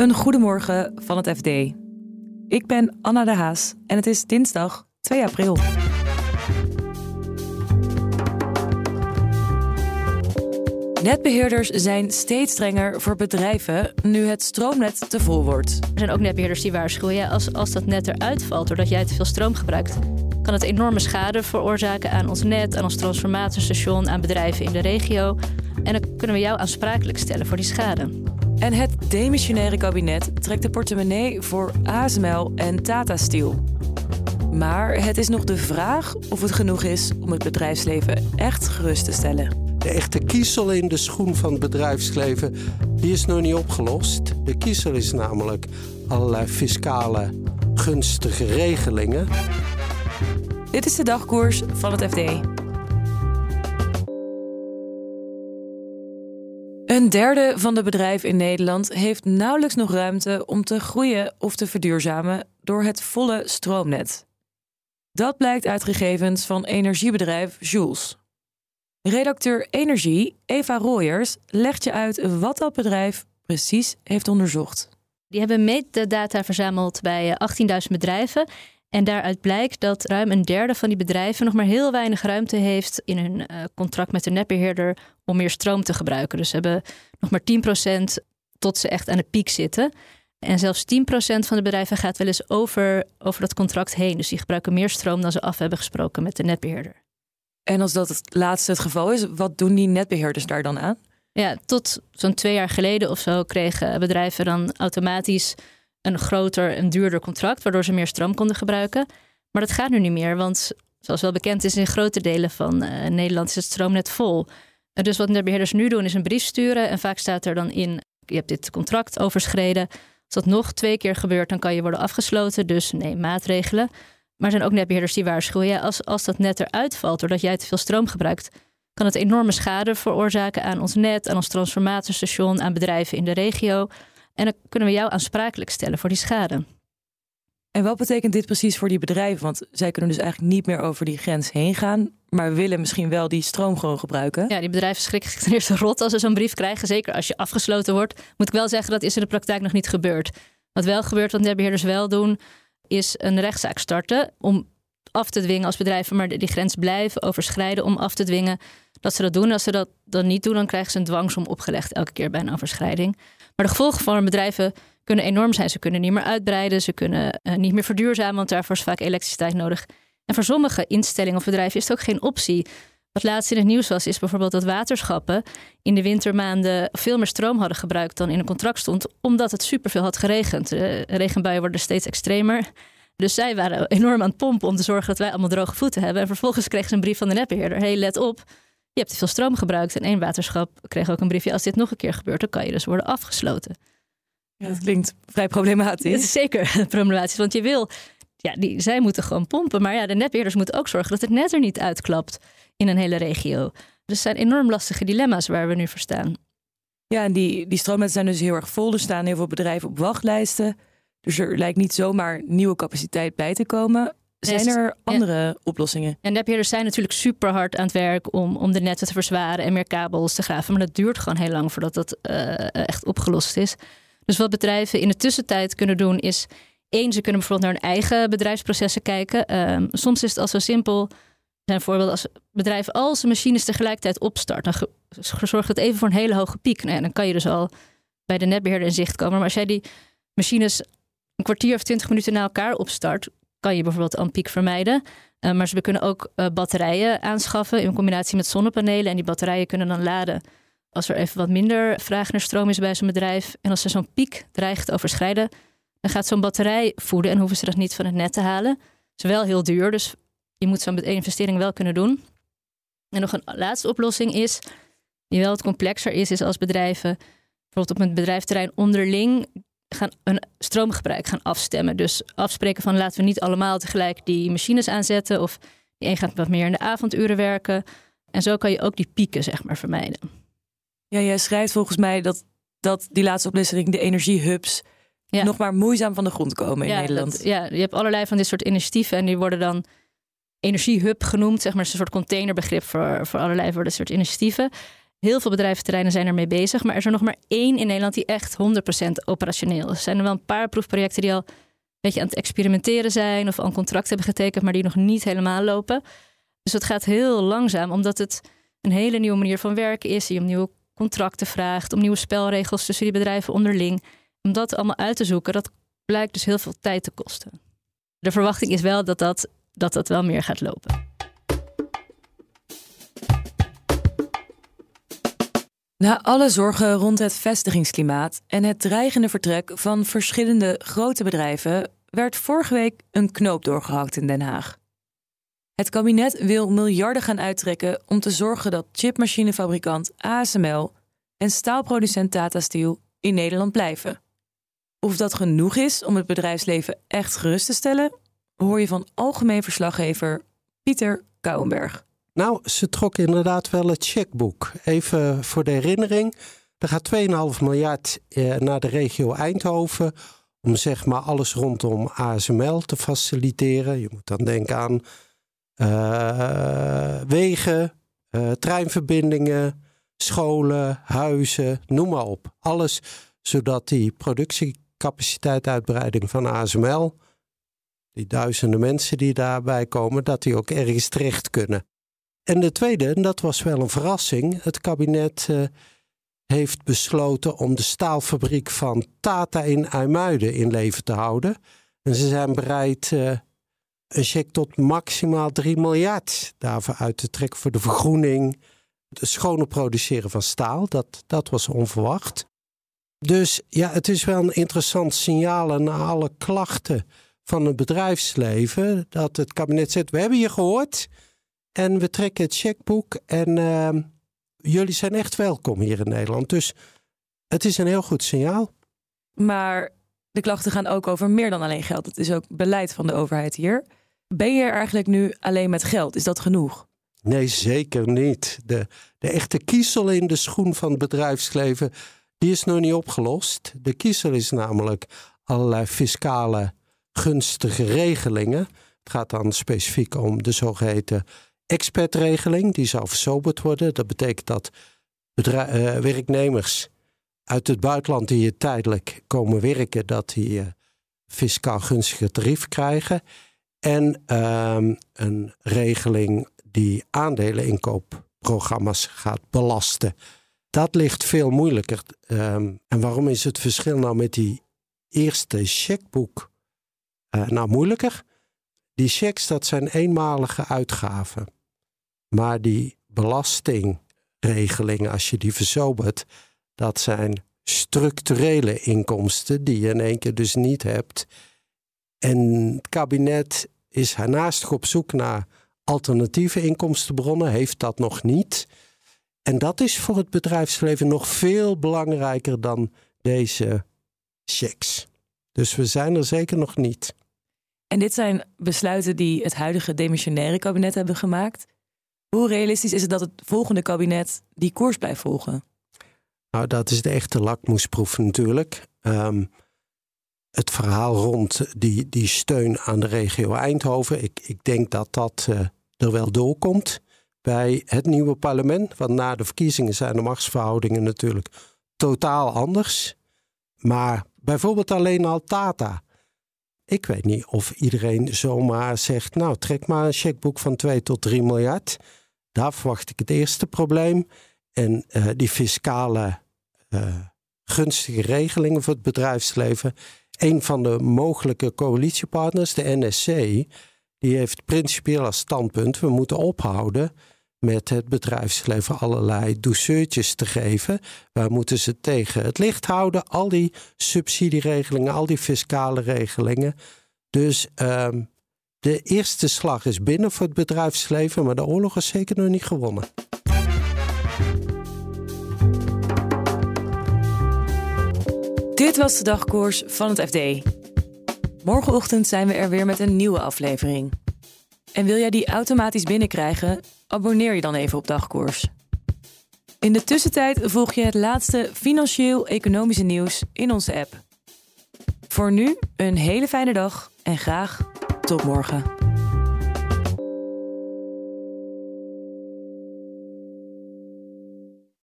Een goedemorgen van het FD. Ik ben Anna de Haas en het is dinsdag 2 april. Netbeheerders zijn steeds strenger voor bedrijven nu het stroomnet te vol wordt. Er zijn ook netbeheerders die waarschuwen, als dat net eruit valt doordat jij te veel stroom gebruikt, kan het enorme schade veroorzaken aan ons net, aan ons transformatorstation, aan bedrijven in de regio. En dan kunnen we jou aansprakelijk stellen voor die schade. En het demissionaire kabinet trekt de portemonnee voor ASML en Tata Steel. Maar het is nog de vraag of het genoeg is om het bedrijfsleven echt gerust te stellen. De echte kiezel in de schoen van het bedrijfsleven, die is nog niet opgelost. De kiezel is namelijk allerlei fiscale gunstige regelingen. Dit is de dagkoers van het FD. Een derde van de bedrijven in Nederland heeft nauwelijks nog ruimte om te groeien of te verduurzamen door het volle stroomnet. Dat blijkt uit gegevens van energiebedrijf Joulz. Redacteur Energie, Eva Roijers, legt je uit wat dat bedrijf precies heeft onderzocht. Die hebben metadata verzameld bij 18.000 bedrijven. En daaruit blijkt dat ruim een derde van die bedrijven nog maar heel weinig ruimte heeft in hun contract met de netbeheerder om meer stroom te gebruiken. Dus ze hebben nog maar 10% tot ze echt aan de piek zitten. En zelfs 10% van de bedrijven gaat wel eens over dat contract heen. Dus die gebruiken meer stroom dan ze af hebben gesproken met de netbeheerder. En als dat het laatste het geval is, wat doen die netbeheerders daar dan aan? Ja, tot zo'n 2 jaar geleden of zo kregen bedrijven dan automatisch een groter en duurder contract, waardoor ze meer stroom konden gebruiken. Maar dat gaat nu niet meer, want zoals wel bekend is, in grote delen van Nederland is het stroomnet vol. En dus wat netbeheerders nu doen is een brief sturen en vaak staat er dan in, je hebt dit contract overschreden. Als dat nog 2 keer gebeurt, dan kan je worden afgesloten, dus neem maatregelen. Maar er zijn ook netbeheerders die waarschuwen, als dat net eruit valt doordat jij te veel stroom gebruikt, kan het enorme schade veroorzaken aan ons net, aan ons transformatorstation, aan bedrijven in de regio. En dan kunnen we jou aansprakelijk stellen voor die schade. En wat betekent dit precies voor die bedrijven? Want zij kunnen dus eigenlijk niet meer over die grens heen gaan, maar willen misschien wel die stroom gewoon gebruiken. Ja, die bedrijven schrikken zich ten eerste rot als ze zo'n brief krijgen. Zeker als je afgesloten wordt. Moet ik wel zeggen, dat is in de praktijk nog niet gebeurd. Wat wel gebeurt, wat netbeheerders wel doen, is een rechtszaak starten om af te dwingen als bedrijven maar die grens blijven overschrijden, om af te dwingen dat ze dat doen. Als ze dat dan niet doen, dan krijgen ze een dwangsom opgelegd elke keer bij een overschrijding. Maar de gevolgen van bedrijven kunnen enorm zijn. Ze kunnen niet meer uitbreiden, ze kunnen niet meer verduurzamen, want daarvoor is vaak elektriciteit nodig. En voor sommige instellingen of bedrijven is het ook geen optie. Wat laatst in het nieuws was, is bijvoorbeeld dat waterschappen in de wintermaanden veel meer stroom hadden gebruikt dan in een contract stond, omdat het superveel had geregend. De regenbuien worden steeds extremer. Dus zij waren enorm aan het pompen om te zorgen dat wij allemaal droge voeten hebben. En vervolgens kregen ze een brief van de netbeheerder. Hey, let op, je hebt te veel stroom gebruikt. En één waterschap kreeg ook een briefje. Als dit nog een keer gebeurt, dan kan je dus worden afgesloten. Ja, dat klinkt vrij problematisch. Het is zeker problematisch, want je wil, zij moeten gewoon pompen. Maar ja, de netbeheerders moeten ook zorgen dat het net er niet uitklapt in een hele regio. Dus het zijn enorm lastige dilemma's waar we nu voor staan. Ja, en die stroomnetten zijn dus heel erg vol. Er staan heel veel bedrijven op wachtlijsten. Dus er lijkt niet zomaar nieuwe capaciteit bij te komen. Zijn er andere oplossingen? En netbeheerders zijn natuurlijk super hard aan het werk om de netten te verzwaren en meer kabels te graven. Maar dat duurt gewoon heel lang voordat dat echt opgelost is. Dus wat bedrijven in de tussentijd kunnen doen is, ze kunnen bijvoorbeeld naar hun eigen bedrijfsprocessen kijken. Soms is het al zo simpel. Er zijn voorbeelden als bedrijven al zijn machines tegelijkertijd opstart. Dan zorgt het even voor een hele hoge piek. Nou ja, dan kan je dus al bij de netbeheerder in zicht komen. Maar als jij die machines een kwartier of 20 minuten na elkaar opstart, kan je bijvoorbeeld een piek vermijden. Maar ze kunnen ook batterijen aanschaffen in combinatie met zonnepanelen. En die batterijen kunnen dan laden als er even wat minder vraag naar stroom is bij zo'n bedrijf. En als ze zo'n piek dreigt te overschrijden, dan gaat zo'n batterij voeden en hoeven ze dat niet van het net te halen. Het is wel heel duur, dus je moet zo'n investering wel kunnen doen. En nog een laatste oplossing is, die wel wat complexer is als bedrijven bijvoorbeeld op een bedrijfterrein onderling gaan een stroomgebruik gaan afstemmen. Dus afspreken van laten we niet allemaal tegelijk die machines aanzetten, of die een gaat wat meer in de avonduren werken. En zo kan je ook die pieken vermijden. Ja, jij schrijft volgens mij dat die laatste oplossing, de energiehubs, nog maar moeizaam van de grond komen in Nederland. Je hebt allerlei van dit soort initiatieven en die worden dan energiehub genoemd. Het is een soort containerbegrip voor allerlei voor dit soort initiatieven. Heel veel bedrijventerreinen zijn ermee bezig. Maar er is er nog maar 1 in Nederland die echt 100% operationeel is. Er zijn er wel een paar proefprojecten die al een beetje aan het experimenteren zijn. Of al een contract hebben getekend, maar die nog niet helemaal lopen. Dus het gaat heel langzaam, omdat het een hele nieuwe manier van werken is. Die om nieuwe contracten vraagt, om nieuwe spelregels tussen die bedrijven onderling. Om dat allemaal uit te zoeken, dat blijkt dus heel veel tijd te kosten. De verwachting is wel dat wel meer gaat lopen. Na alle zorgen rond het vestigingsklimaat en het dreigende vertrek van verschillende grote bedrijven werd vorige week een knoop doorgehakt in Den Haag. Het kabinet wil miljarden gaan uittrekken om te zorgen dat chipmachinefabrikant ASML en staalproducent Tata Steel in Nederland blijven. Of dat genoeg is om het bedrijfsleven echt gerust te stellen, hoor je van algemeen verslaggever Pieter Kouwenberg. Nou, ze trok inderdaad wel het chequeboek. Even voor de herinnering. Er gaat 2,5 miljard naar de regio Eindhoven om zeg maar alles rondom ASML te faciliteren. Je moet dan denken aan wegen, treinverbindingen, scholen, huizen, noem maar op. Alles zodat die productiecapaciteituitbreiding van ASML, die duizenden mensen die daarbij komen, dat die ook ergens terecht kunnen. En de tweede, en dat was wel een verrassing, het kabinet heeft besloten om de staalfabriek van Tata in IJmuiden in leven te houden. En ze zijn bereid een cheque tot maximaal 3 miljard daarvoor uit te trekken voor de vergroening, het schone produceren van staal. Dat was onverwacht. Dus ja, het is wel een interessant signaal na alle klachten van het bedrijfsleven dat het kabinet zegt, we hebben je gehoord en we trekken het chequeboek en jullie zijn echt welkom hier in Nederland. Dus het is een heel goed signaal. Maar de klachten gaan ook over meer dan alleen geld. Het is ook beleid van de overheid hier. Ben je er eigenlijk nu alleen met geld? Is dat genoeg? Nee, zeker niet. De echte kiezel in de schoen van het bedrijfsleven, die is nog niet opgelost. De kiezel is namelijk allerlei fiscale gunstige regelingen. Het gaat dan specifiek om de zogeheten expertregeling. Die zou versoberd worden. Dat betekent dat werknemers uit het buitenland die hier tijdelijk komen werken, dat die fiscaal gunstige tarief krijgen. En een regeling die aandeleninkoopprogramma's gaat belasten. Dat ligt veel moeilijker. En waarom is het verschil nou met die eerste chequeboek nou moeilijker? Die cheques, dat zijn eenmalige uitgaven. Maar die belastingregelingen, als je die verzobert, dat zijn structurele inkomsten die je in één keer dus niet hebt. En het kabinet is daarnaast op zoek naar alternatieve inkomstenbronnen, heeft dat nog niet. En dat is voor het bedrijfsleven nog veel belangrijker dan deze cheques. Dus we zijn er zeker nog niet. En dit zijn besluiten die het huidige demissionaire kabinet hebben gemaakt. Hoe realistisch is het dat het volgende kabinet die koers blijft volgen? Nou, dat is de echte lakmoesproef natuurlijk. Het verhaal rond die steun aan de regio Eindhoven. Ik denk dat dat er wel doorkomt bij het nieuwe parlement. Want na de verkiezingen zijn de machtsverhoudingen natuurlijk totaal anders. Maar bijvoorbeeld alleen al Tata. Ik weet niet of iedereen zomaar zegt, nou trek maar een chequeboek van 2 tot 3 miljard. Daar verwacht ik het eerste probleem. En die fiscale gunstige regelingen voor het bedrijfsleven. Een van de mogelijke coalitiepartners, de NSC, die heeft principieel als standpunt, we moeten ophouden met het bedrijfsleven allerlei douceurtjes te geven. Wij moeten ze tegen het licht houden, al die subsidieregelingen, al die fiscale regelingen. Dus de eerste slag is binnen voor het bedrijfsleven, maar de oorlog is zeker nog niet gewonnen. Dit was de dagkoers van het FD. Morgenochtend zijn we er weer met een nieuwe aflevering. En wil jij die automatisch binnenkrijgen? Abonneer je dan even op Dagkoers. In de tussentijd volg je het laatste financieel-economische nieuws in onze app. Voor nu een hele fijne dag en graag tot morgen.